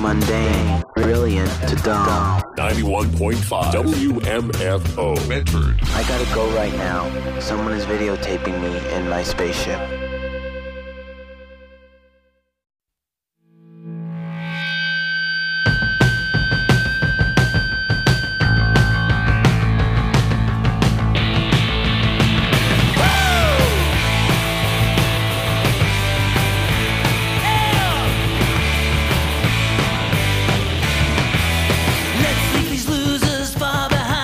mundane, brilliant to dumb. 91.5 WMFO Medford. I gotta go right now. Someone is videotaping me in my spaceship.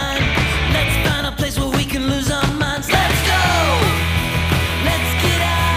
Let's get out.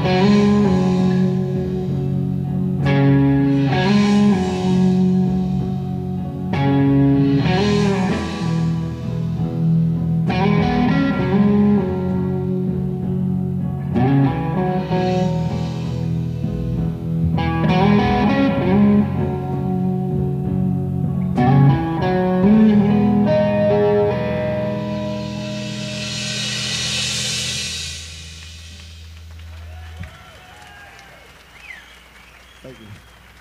Thank you.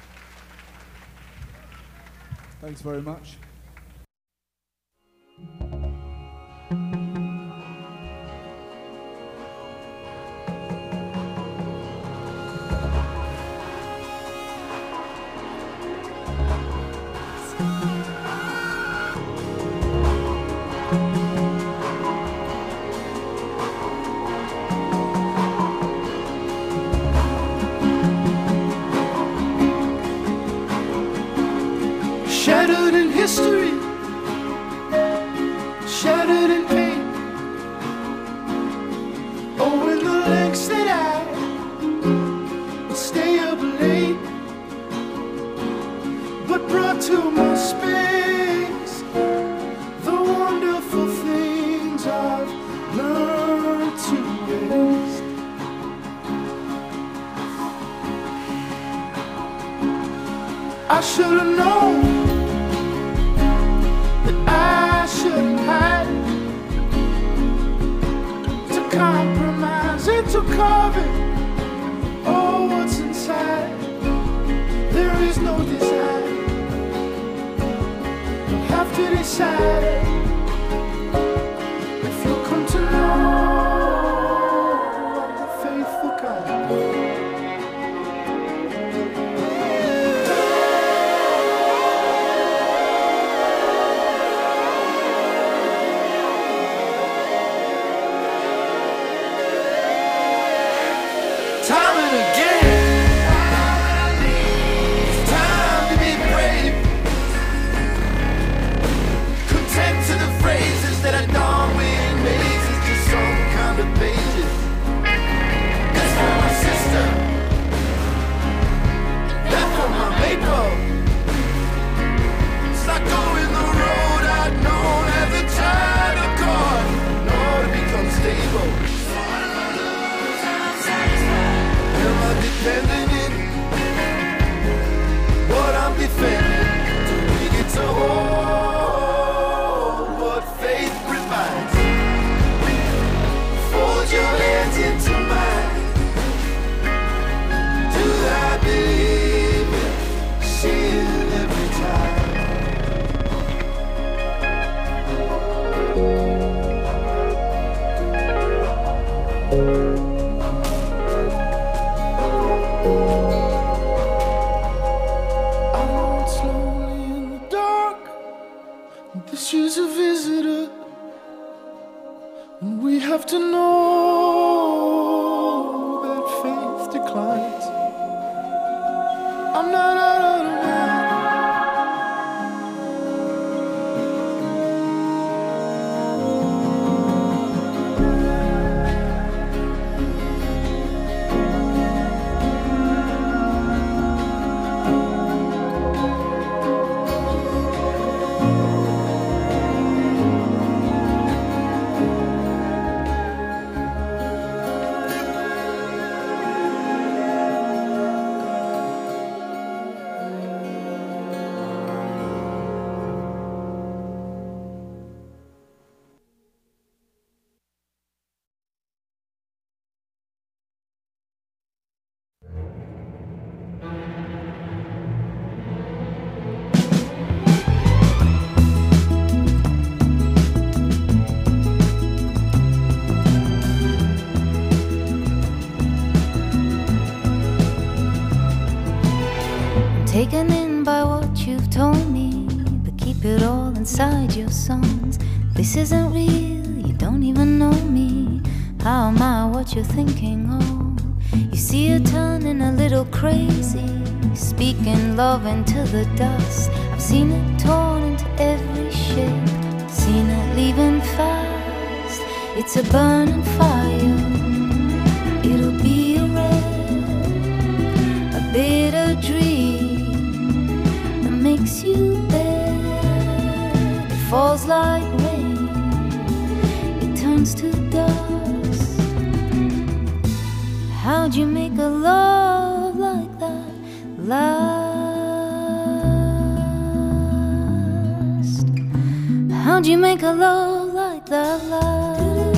Thanks very much. Shattered in history, shattered in pain. Oh, in the lengths that I would stay up late, but brought to my space the wonderful things I've learned to waste. I should have known I shouldn't hide, to compromise and to cover all what's inside. There is no desire. You have to decide if you come to know I'm the faithful kind. Time and again, it's time to be brave. Content to the phrases that are done with mazes, just some kind of pages. That's for my sister, that's for my maple. It's like going the road I'd known as a child of God, in order to become stable. Defending it, what I'm defending. Do we get to hold what faith provides? Fold your hands into mine. Do I believe it? See it every time. This is a visitor, and we have to know that faith declines. I'm not out of the Taken in by what you've told me, but keep it all inside your songs. This isn't real, you don't even know me. How am I what you're thinking of? You see her turning a little crazy, speaking love into the dust. I've seen it torn into every shape, seen it leaving fast. It's a burning fire, it'll be a red How'd you make a love like that last? How'd you make a love like that last?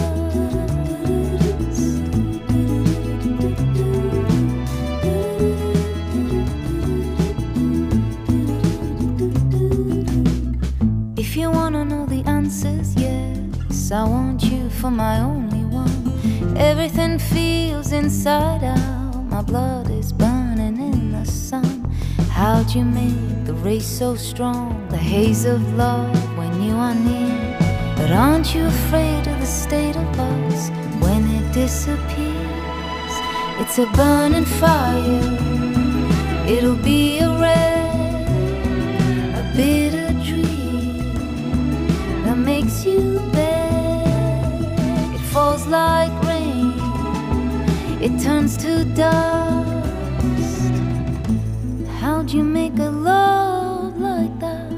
If you wanna know the answers, yes, I want you for my only one. Everything feels inside out, my blood is burning in the sun. How'd you make the race so strong, the haze of love when you are near? But aren't you afraid of the state of us when it disappears? It's a burning fire, it'll be a red, a bitter dream that makes you beg. It falls like rain, it turns to dust. How'd you make a love like that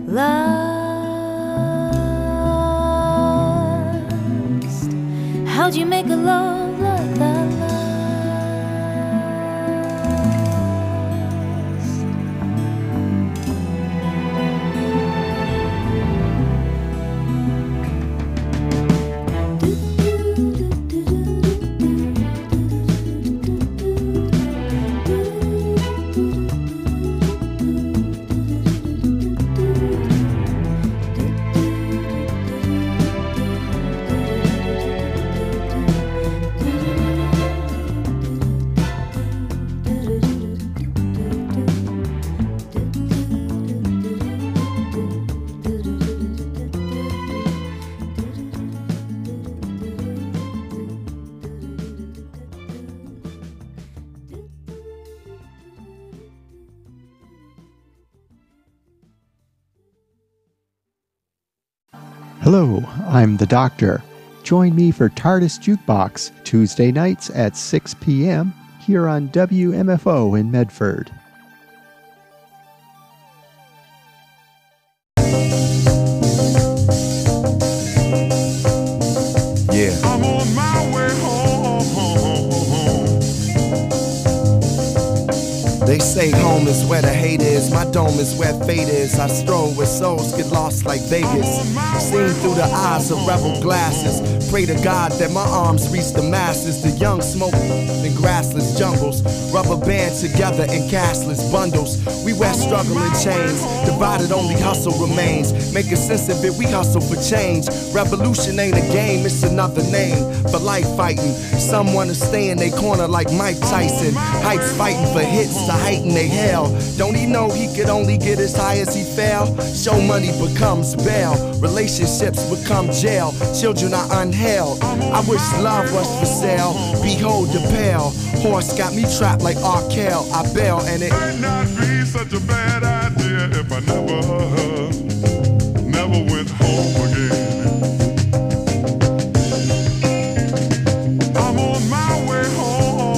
last? How'd you make a love like that last? Hello, I'm the Doctor. Join me for TARDIS Jukebox, Tuesday nights at 6 p.m. here on WMFO in Medford. Yeah. I'm on my way home. They say home is where the hate is, my dome is where fate is. I stroll where souls get lost like Vegas, seen through the eyes of rebel glasses. Pray to God that my arms reach the masses. The young smoke in grassless jungles, rubber band together in cashless bundles. We wear struggle in chains, divided only hustle remains. Making sense of it, we hustle for change. Revolution ain't a game, it's another name for life fighting. Some wanna stay in their corner like Mike Tyson. Heights fighting for hits to heighten they hell. Don't he know he could only get as high as he fell? Show money becomes bail, relationships become jail. Children are unheld, I wish love was for sale. Behold the pale horse got me trapped like Arkell. I bail and it might not be such a bad idea if I never went home again. I'm on my way home.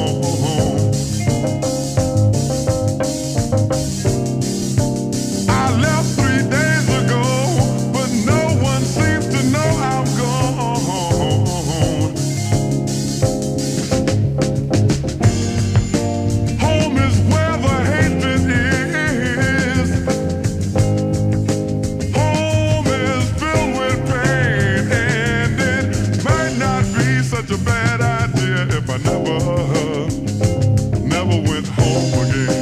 I left 3 days ago, but no one seems to know I'm gone. Home is where the hatred is. Home is filled with pain, and it might not be such a bad idea if I never went home again.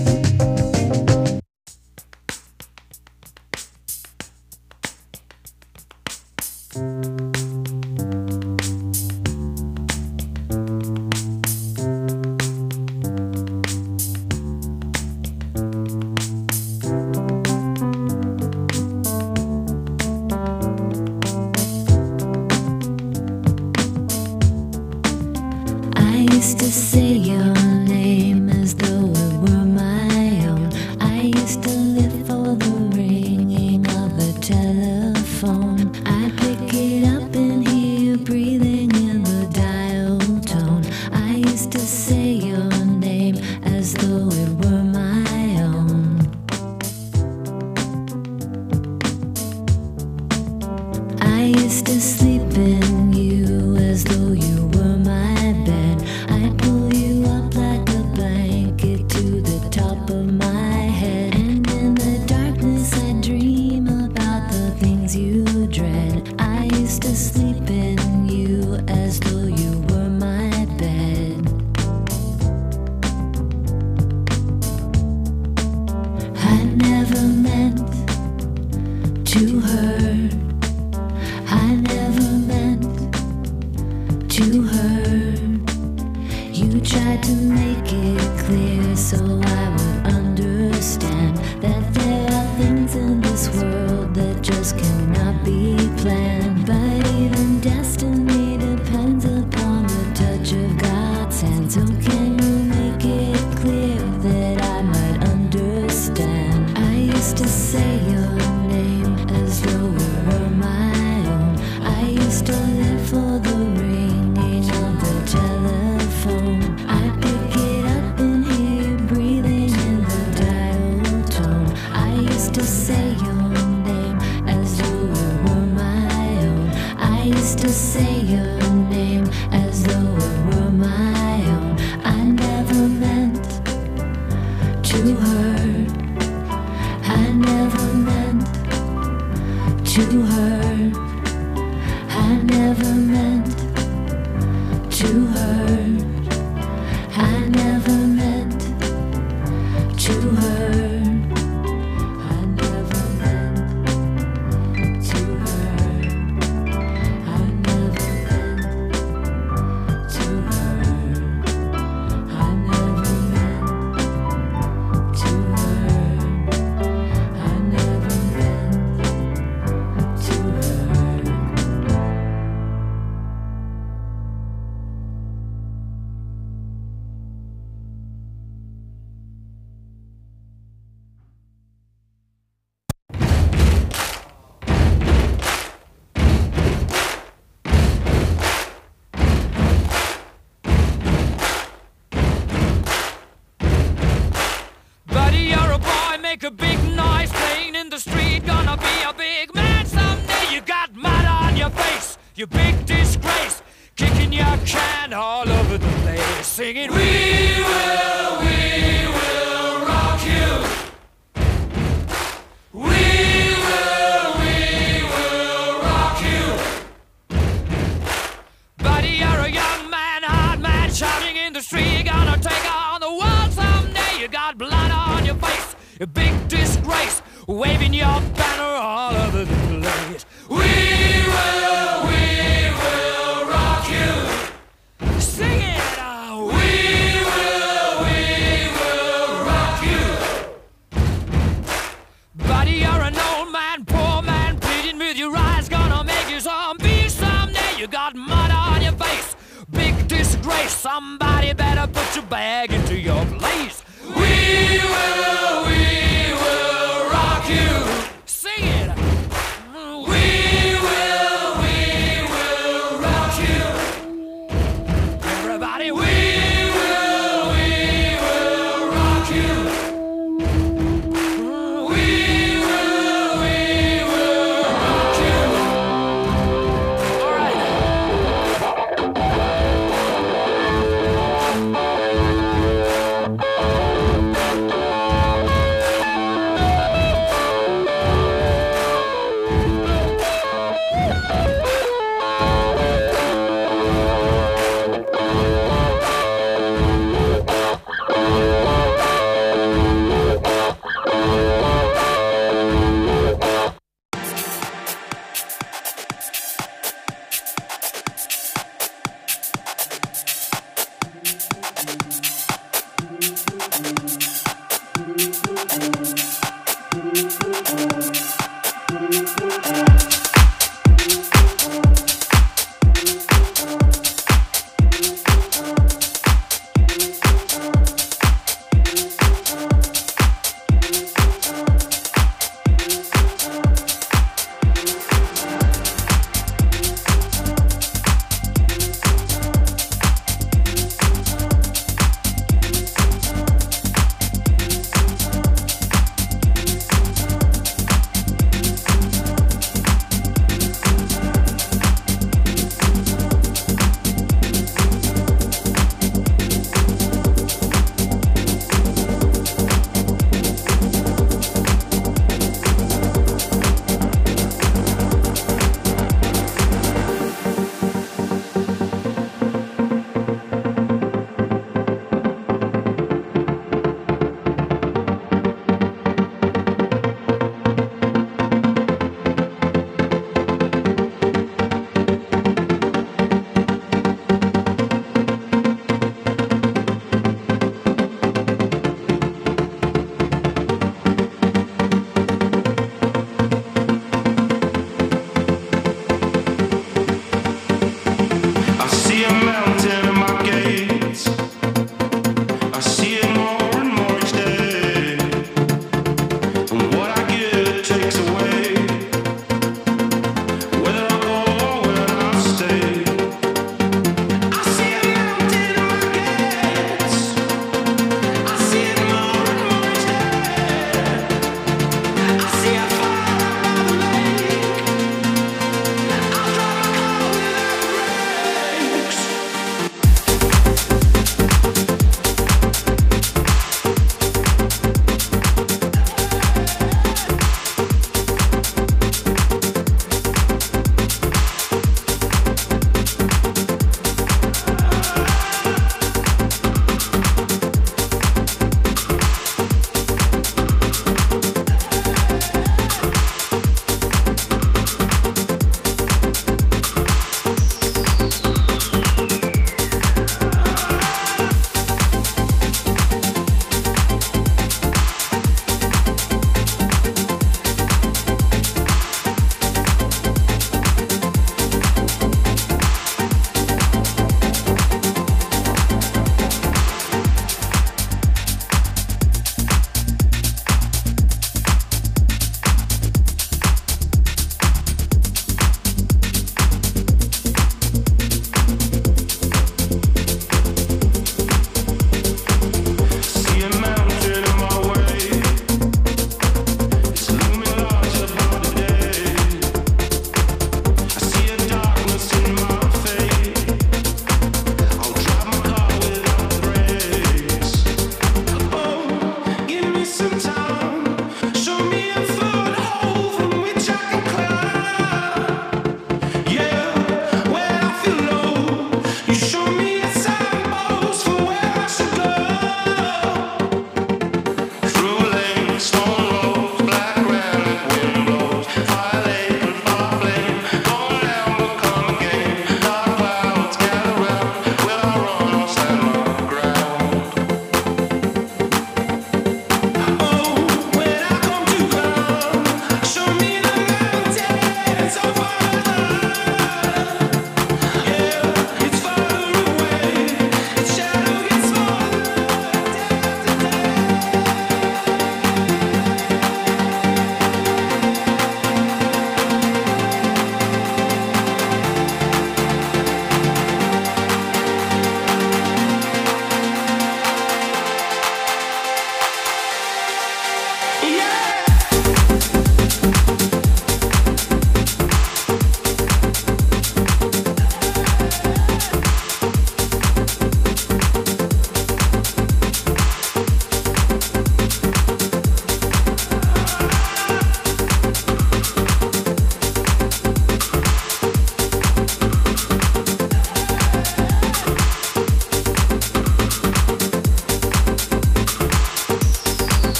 I used to say your name as though it were my own. I used to live for the ringing of the telephone. I pick it up and hear you breathing in the dial tone. I used to say your name as though it were my own. I used to sleep in you as though you were my bed. I'd tried to make it clear so I would understand that there are things in this world that just cannot be planned. But even destiny depends upon the touch of God's hand. So can you make it clear that I might understand? I used to say your name as though it were my own. I used to live for the ringing of the telephone. I pick it up and hear you breathing in the dial tone. I used to say your name as though it were my own. I used to say your name as though it were my own. I never meant to hurt. I never meant to hurt. I never meant to hurt. I never meant to hurt. I never meant to hurt. I never meant to hurt. I never meant to hurt. I never meant to hurt. Buddy, you're a boy, make a big noise playing in the street. Gonna be a big man someday. You got mud on your face, you big disgrace. Kicking your can all over the place, singing, we will rock you. We will rock you. Buddy, you're a young man, hard man, shouting in the street. Gonna take on the world someday. You got blood on your face, a big disgrace, waving your banner all over the place. We will rock you. Sing it out. We will rock you. Buddy, you're an old man, poor man, pleading with your eyes. Gonna make you zombie someday. You got mud on your face, big disgrace. Somebody better put your bag into your place. We will rock you. Sing it. We will rock you. Everybody, we will rock you. We will rock you. All right.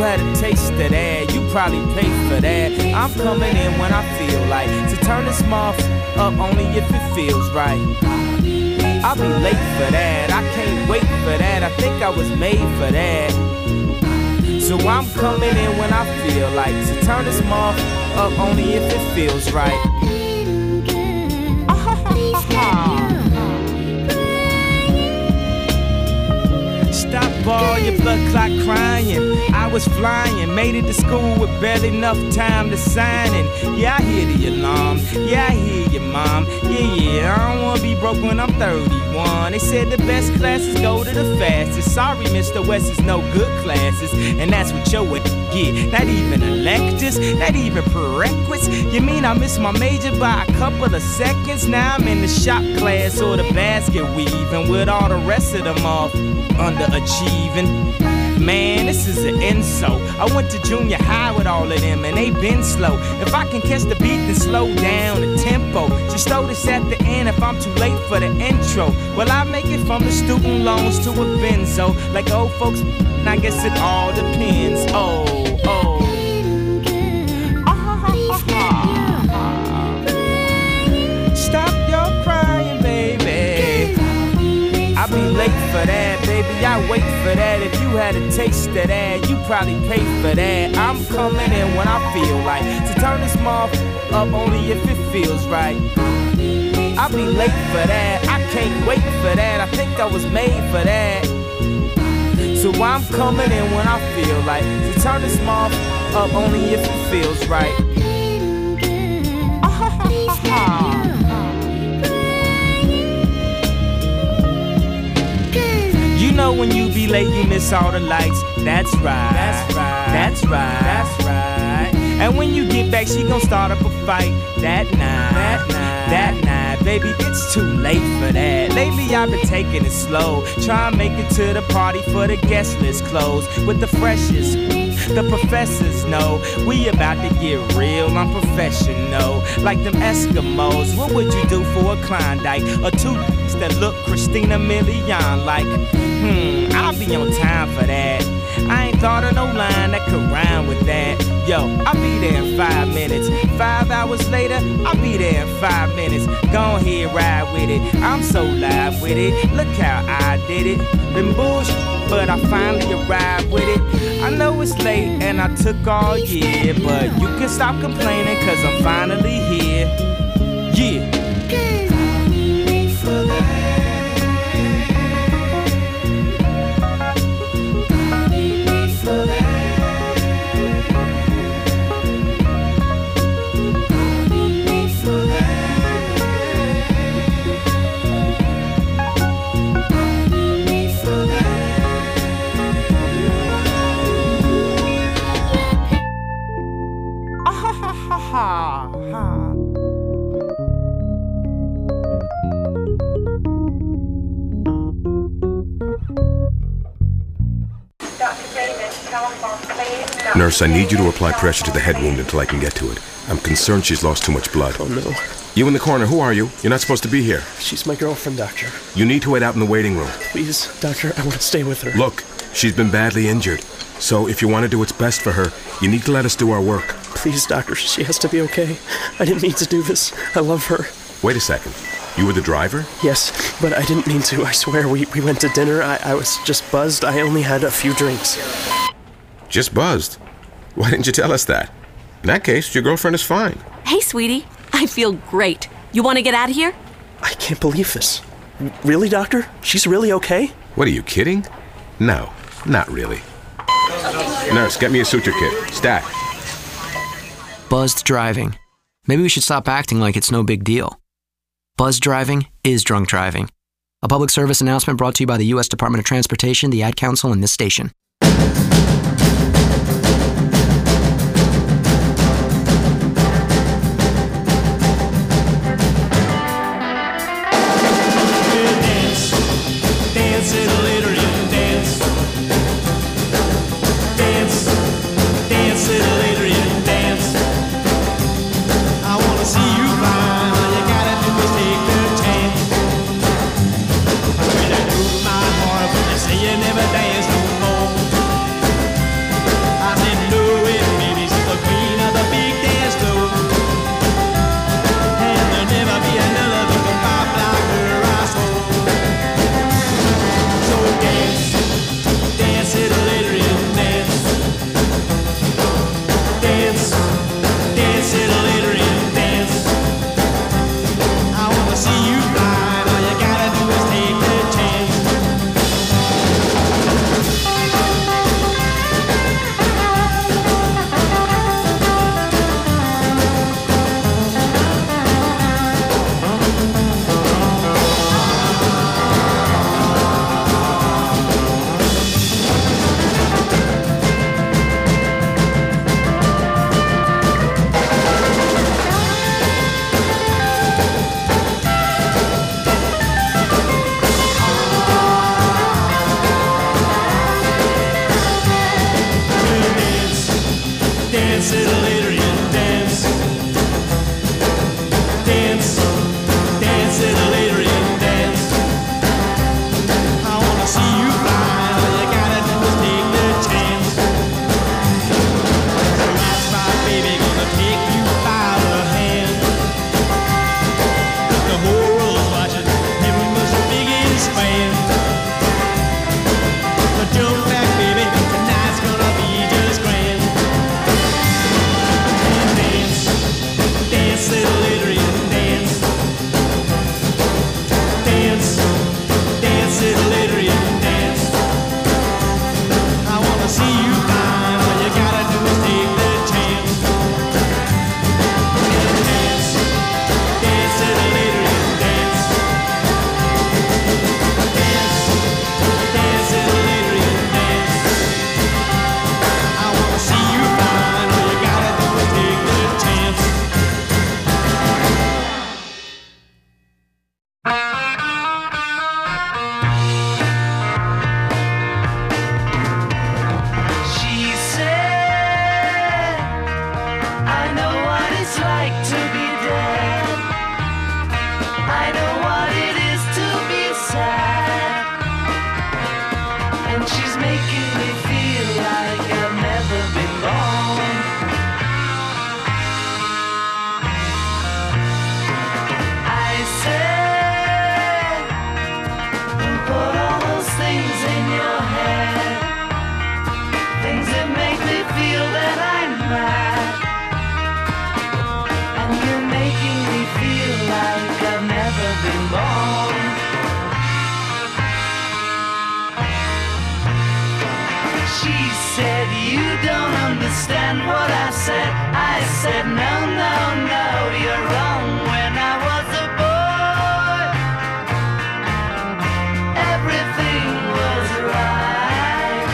had a taste of that, you probably paid for that. I'm coming in when I feel like to turn this motherfucker up only if it feels right. I'll be late for that, I can't wait for that. I think I was made for that. So I'm coming in when I feel like to turn this motherfucker up only if it feels right. Stop all your blood clot crying. I was flying, made it to school with barely enough time to sign in. Yeah, I hear the alarm. Yeah, I hear your mom. Yeah, I don't wanna be broke when I'm 31. They said the best classes go to the fastest. Sorry, Mr. West is no good classes, and that's what your get. Not even electives, not even prerequisites. You mean I missed my major by a couple of seconds? Now I'm in the shop class or the basket weaving with all the rest of them off underachieving. Man, this is an insult. I went to junior high with all of them and they been slow. If I can catch the beat, then slow down the tempo. Just throw this at the end if I'm too late for the intro. Well, I make it from the student loans to a benzo. Like old folks, I guess it all depends. Stop your crying, baby. I'll be late for that, baby, I wait for that. If you had a taste of that, you probably paid for that. I'm coming in when I feel like to turn this motherfucker up only if it feels right. I'll be late for that, I can't wait for that. I think I was made for that. So I'm coming in when I feel like to turn this motherfucker up only if it feels right. You know when you be late, you miss all the lights. That's right. That's right. That's right. That's right. And when you get back, she gon' start up a fight. That night. That night. Baby, it's too late for that. Lately I've been taking it slow. Try and make it to the party for the guest list closed with the freshest. The professors know we about to get real, I'm professional. Like them Eskimos, what would you do for a Klondike? Or two that look Christina Milian like? I'll be on time for that. I ain't thought of no line that could rhyme with that. Yo, I'll be there in 5 minutes. 5 hours later, I'll be there in 5 minutes. Go ahead, ride with it. I'm so live with it. Look how I did it. Been bullshit, but I finally arrived with it. I know it's late and I took all year, but you can stop complaining cause I'm finally here. Yeah. Nurse, I need you to apply pressure to the head wound until I can get to it. I'm concerned she's lost too much blood. Oh, no. You in the corner, who are you? You're not supposed to be here. She's my girlfriend, Doctor. You need to wait out in the waiting room. Please, Doctor, I want to stay with her. Look, she's been badly injured. So if you want to do what's best for her, you need to let us do our work. Please, Doctor, she has to be okay. I didn't mean to do this. I love her. Wait a second. You were the driver? Yes, but I didn't mean to. I swear, we went to dinner. I was just buzzed. I only had a few drinks. Just buzzed? Why didn't you tell us that? In that case, your girlfriend is fine. Hey, sweetie. I feel great. You want to get out of here? I can't believe this. Really, Doctor? She's really okay? What, are you kidding? No, not really. Nurse, get me a suture kit. Stat. Buzzed driving. Maybe we should stop acting like it's no big deal. Buzzed driving is drunk driving. A public service announcement brought to you by the U.S. Department of Transportation, the Ad Council, and this station. Say you never dance no more. Dance, little Adrian, dance. Dance, dance, little Adrian, dance. I wanna see you fly, all you gotta do is take the chance. That's my baby, gonna take you by the hand. The whole world's watching, everyone's your biggest fan. Jump back, baby, tonight's gonna be just grand. Dance, dance, little Adrian, dance. Dance, dance, little Adrian, dance. I wanna see you fine, all you gotta do is take the chance. Dance, dance, little Adrian, dance. Dance, dance, little Adrian, dance. I wanna see you fine, all you gotta do is take the chance. She said, I know what it's like to be dead. I know what it is to be sad. And she's making me feel like I've never been born. I said, who put all those things in your head? Things that make me feel that I'm mad. And you're making me feel like I've never been born. She said, you don't understand what I said. I said, no, no, no, you're wrong. When I was a boy, everything was right.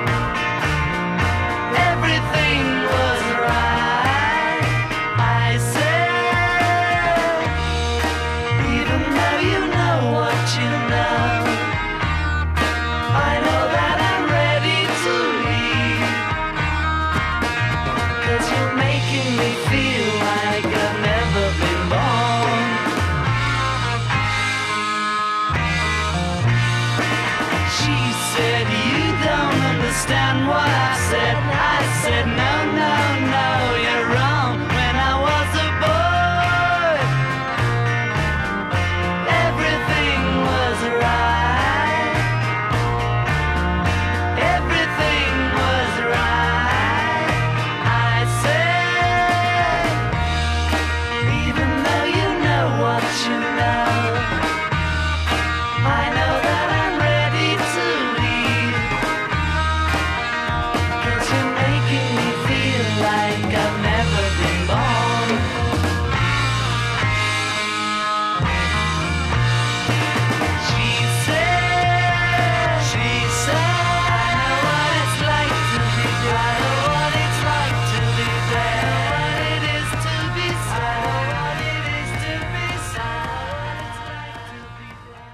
Everything was right. I said, even though you know what you know, I know that I'm ready to leave. 'Cause you're making me feel like I've never been born. She said, you don't understand what I said. I said, no, no, no, you're wrong. When I was a boy, everything was right. Everything was right. I said, even though you know what you know, I know that I'm ready to leave. 'Cause you're making me feel like I've never been born. She said, I know what it's like to be dead. I know what it's like to be dead. I know what it is to be sad. I know what it is to be sad. I know what it's like to be dead.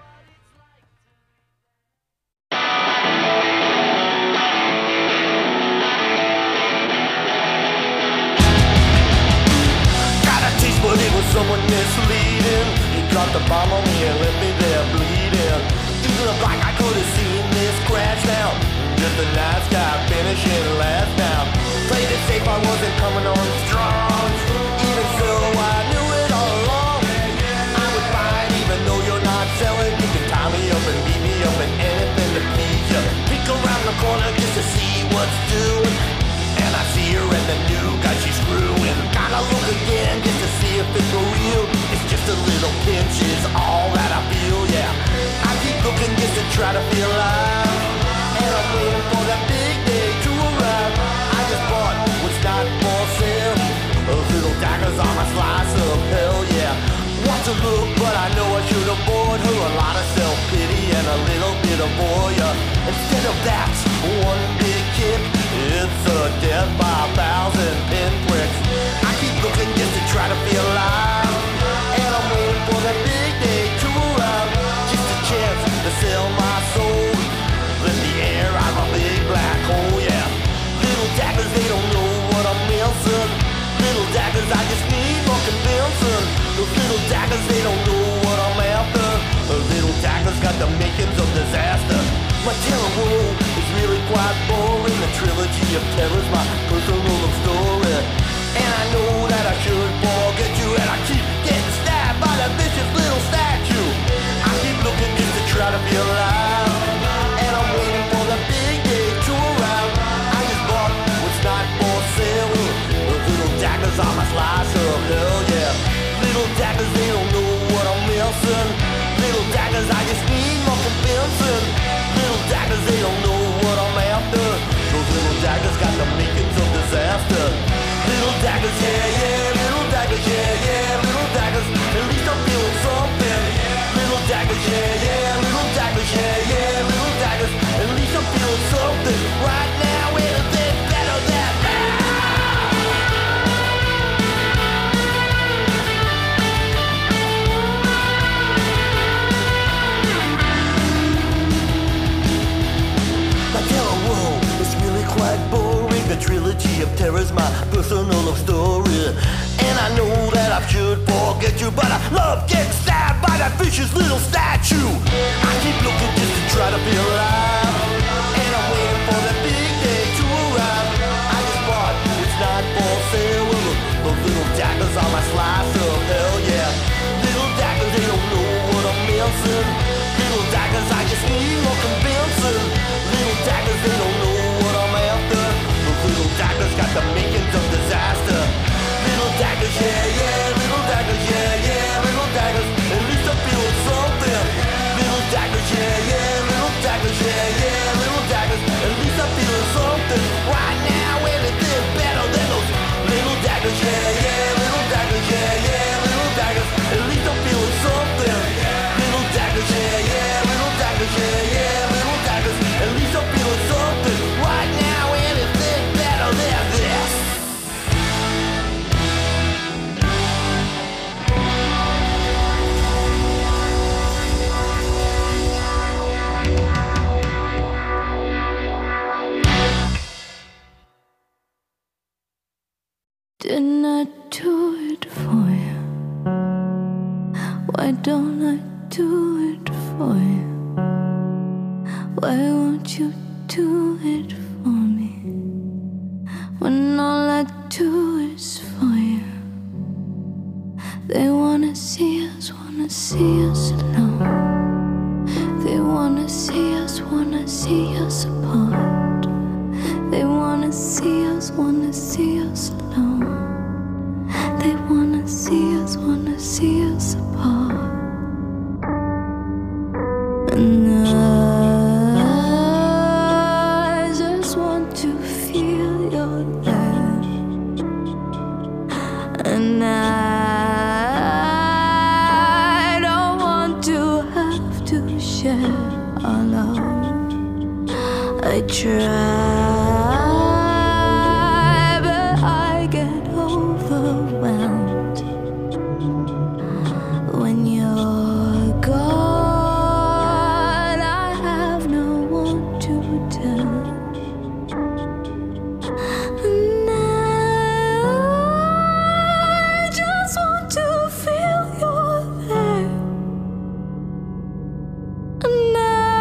Got a taste, but it was someone misleading. He dropped the bomb on me and left me there bleeding. It looked like I could have seen this crash now. Just the night sky finishing last now. Played it safe, I wasn't coming on strong. Even so, I knew it all along. I would fight even though you're not selling. You can tie me up and beat me up and anything to please you. Peek around the corner just to see what's doing. And I see her and the new guy she's screwing. Gotta look again just to see if it's for real. It's just a little pinch is all that I feel, yeah. I keep looking just to try to feel alive. And I'm waiting for that big day to arrive. I just bought what's not for sale. Those little daggers on my slice of hell, yeah. Want to look, but I know I should avoid her. A lot of self-pity and a little bit of voyeur. Instead of that, one big kick, it's a death by 1,000 pinpricks. I keep looking just to try to feel alive. And I'm waiting for that big day to arrive. Just a chance to sell my soul. Let the air out of my big black hole, yeah. Little daggers, they don't know what I'm got the makings of disaster. My terror role is really quite boring. The trilogy of terror's my personal love story. And I know that I should forget you, and I keep getting stabbed by that vicious little statue. I keep looking just to try to feel alive, and I'm waiting for the big day to arrive. I just bought what's not for sale. Those little daggers on my slice of hell, yeah. Little daggers, they don't know what I'm missing. Little daggers, I just need more convincing. Little daggers, they don't know what I'm after. Those little daggers got the makings of disaster. Little daggers, yeah, yeah. Little daggers, yeah, yeah. Little daggers, at least I'm feeling something. Little daggers, yeah, yeah. Little daggers, yeah, yeah. Little daggers, at least I'm feeling something. Right now, anything better than that. My terror world is really quite boring. The trilogy of terror's my personal love story. And I know that I should forget you, but I love getting stabbed by that vicious little statue. I keep looking just to try to feel alive, and I'm waiting for the big day to arrive. I just bought it's not for sale. Those little daggers on my slice of hell, yeah. Little daggers, they don't know what I'm missing. Little daggers, I just need more convincing. Little daggers, they don't know what I'm after. Those little daggers got the makings of disaster. Little daggers, yeah, yeah. Little daggers, yeah, yeah. Little daggers, at least I'm feeling something. Little daggers, yeah, yeah. Little daggers, yeah, yeah. Little daggers, at least I'm feeling something. Right now, anything better than those little daggers, yeah, yeah. Little daggers, yeah, yeah. Little daggers, at least I'm feeling something. Little daggers, yeah, yeah. Little daggers, yeah, yeah. Little daggers, at least I'm feeling something. Right now, anything better than this. Didn't I do it for you? Why don't I do it for you? Why won't you do it for me? When all I do is for you. They wanna see us alone. They wanna see us apart. They wanna see us alone. They wanna see us apart. And I just want to feel your love. And I don't want to have to share our love. I try, but I get overwhelmed when you're gone. I have no one to tell, and I just want to feel you're there. And I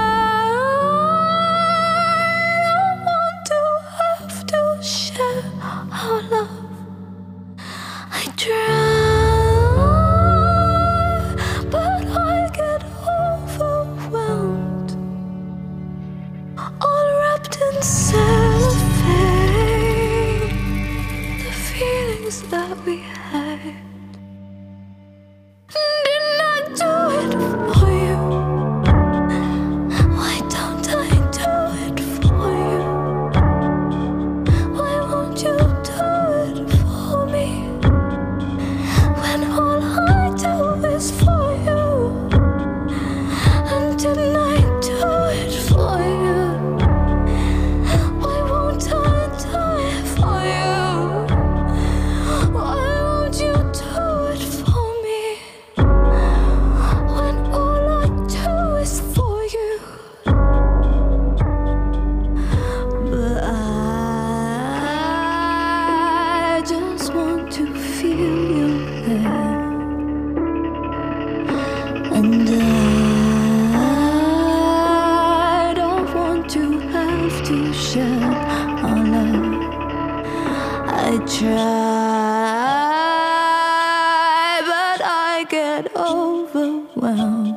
don't want to have to share our love. I try, but I get overwhelmed, all wrapped in cellophane. The feelings that we had. Didn't I do it for you? Why don't I do it for you? Why won't you do it for me? When all I do is for you. And didn't I do it for you? Why won't I do it for you? Why won't you do try, but I get overwhelmed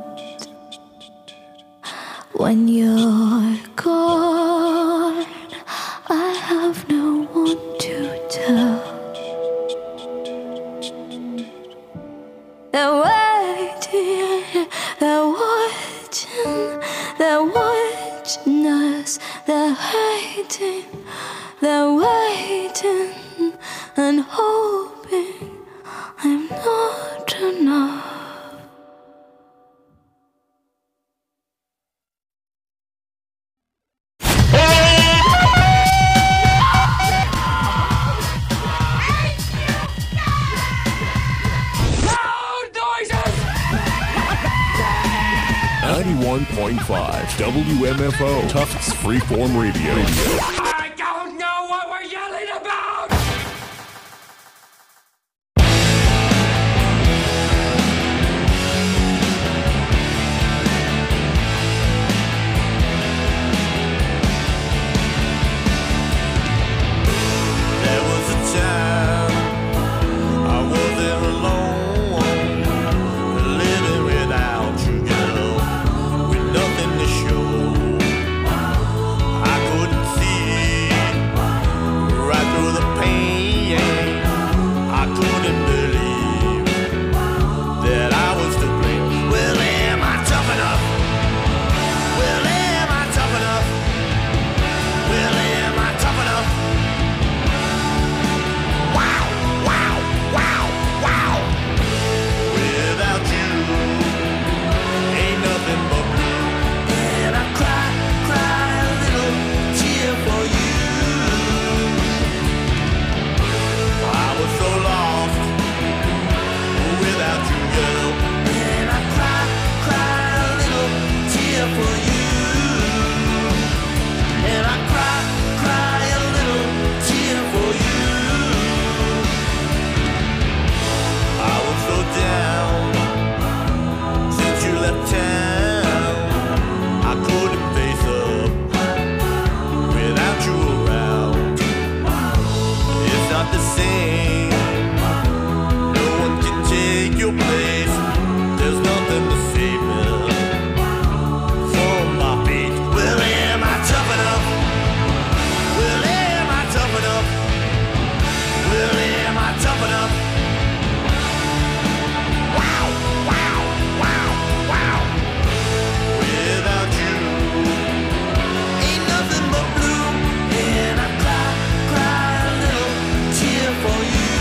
when you're gone. I have no one to tell. They're waiting, they're watching, they're watching us, they're hating, they're waiting and hoping I'm not enough. Loud noises! 91.5 WMFO Tufts Freeform Radio. I don't know what we're yelling about! There was a time I wasn't alone, living without you, girl, with nothing to show. I couldn't see right through the pain. I couldn't believe that I was to blame. Well, am I tough enough? Well, am I tough enough? Well, am I tough enough? Wow, wow, wow, wow. Without you, ain't nothing but blue. And I cry, cry a little tear for you. I was so lost without you, girl. And I cry, cry a little tear for you. And I cry, cry a little tear for you. I was so down since you left town. I couldn't face up without you around. It's not the same. No one can take your place. There's nothing to save me from my fate. Well, am I tough enough? Well, am I tough enough? Well, am I tough enough? Wow, wow, wow, wow. Without you, ain't nothing but blue. And I cry, cry a little tear for you.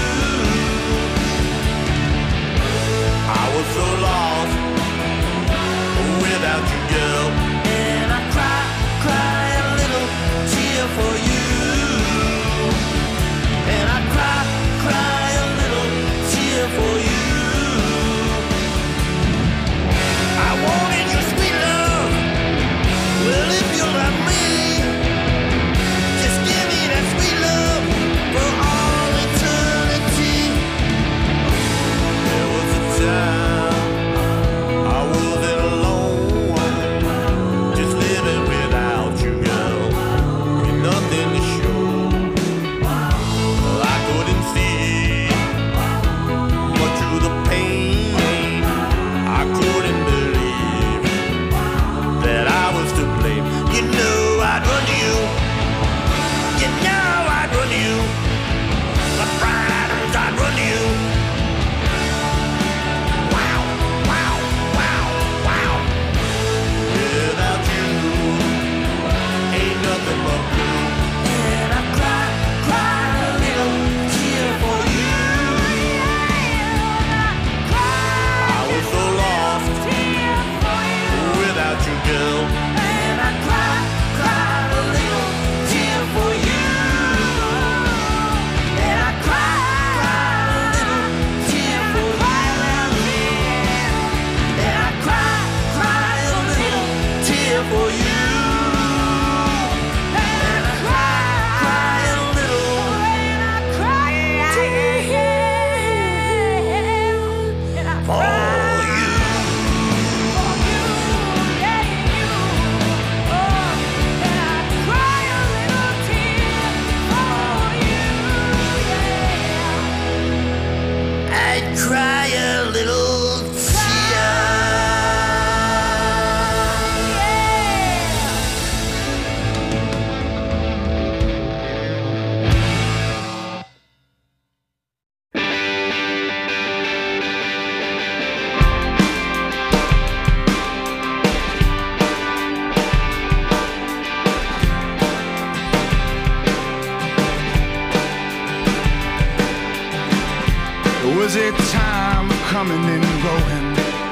was a time of coming and going,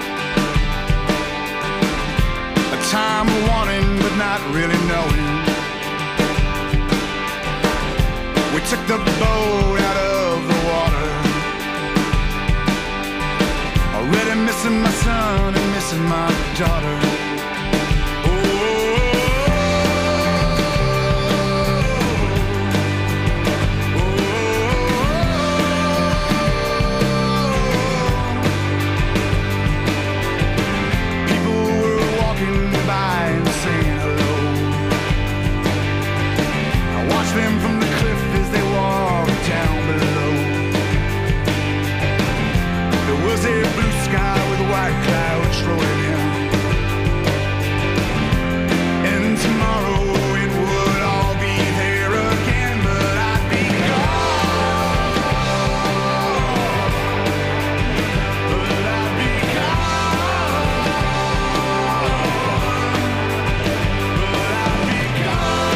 a time of wanting but not really knowing. We took the boat out of the water, already missing my son and missing my daughter. Them from the cliff as they walked down below. There was a blue sky with white clouds rolling in, and tomorrow it would all be there again, but I'd be gone. But I'd be gone. But I'd be gone.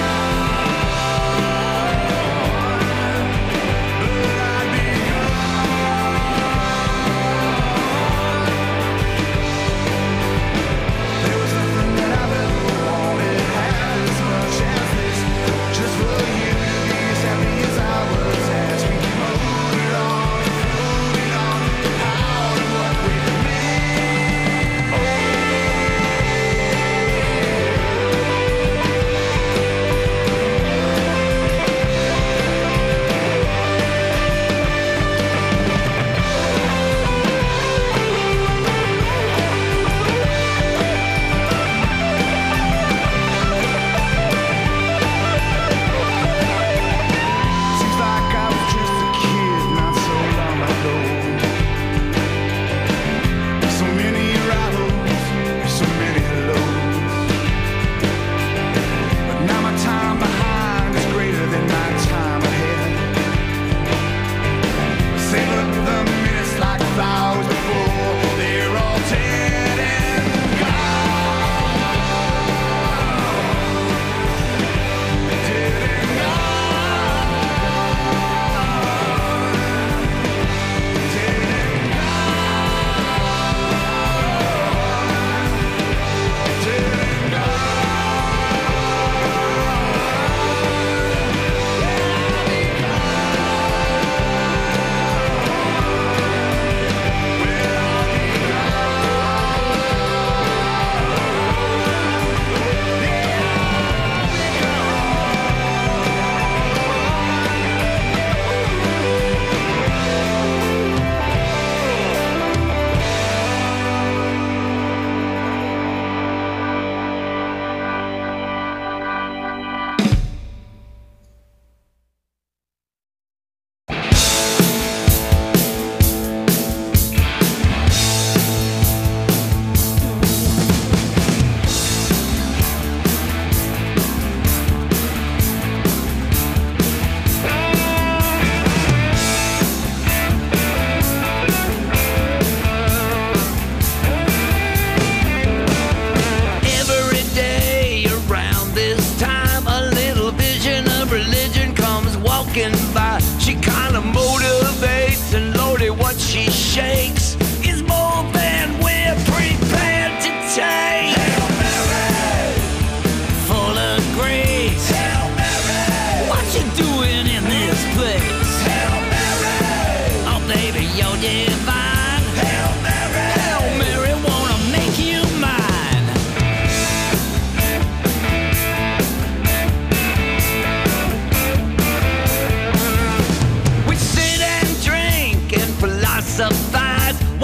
By. She kinda motivates, and Lordy, what she shakes is more than we're prepared to take. Hail Mary, full of grace. Hail Mary, what you doing in this place? Hail Mary, oh baby, you're divine. Hail Mary, Hail Mary, wanna make you mine. Philosophize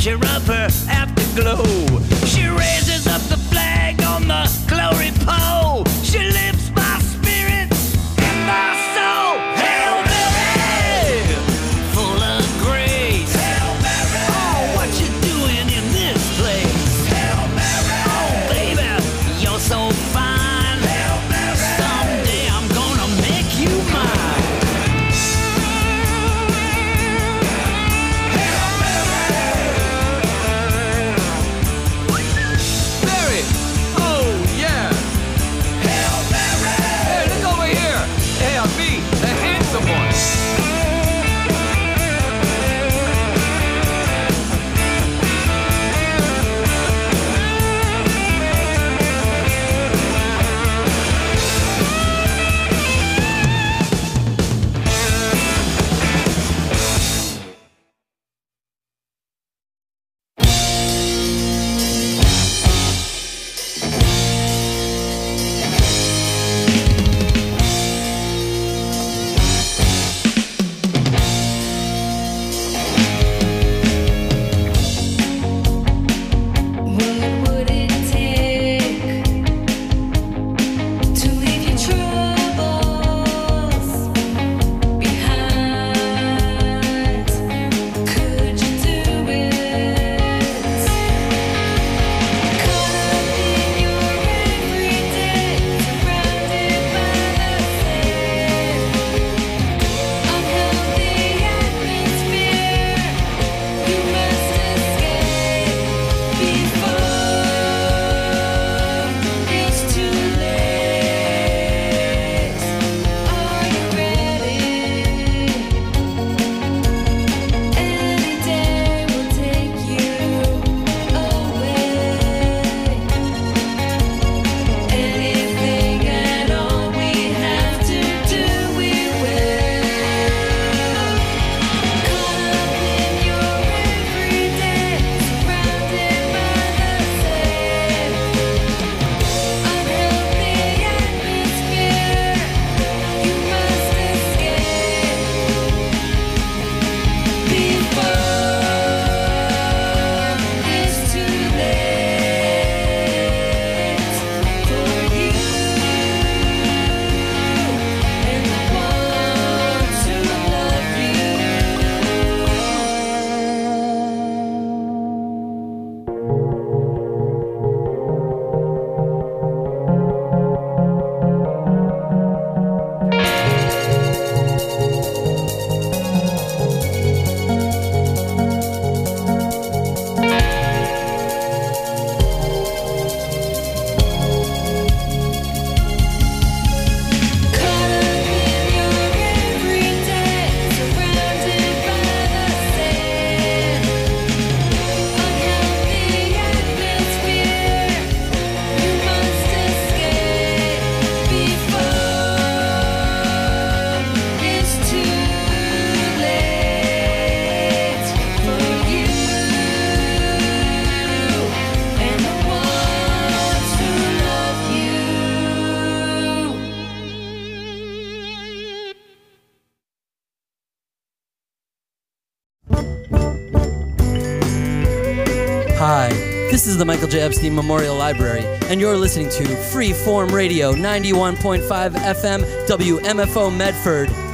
she rubs her afterglow. She raises up the flag on the glory pole. She lifts my spirit and my soul. Hail Mary, full of grace. Hail Mary, oh, what you doing in this place? Hail Mary, oh, baby, you're so fine. Hail Mary, someday I'm gonna make you mine. Mary, oh yeah. Hail Mary. Hey, look over here. Hey, I'm me, the handsome one. Hi, this is the Michael J. Epstein Memorial Library, and you're listening to Freeform Radio 91.5 FM WMFO Medford.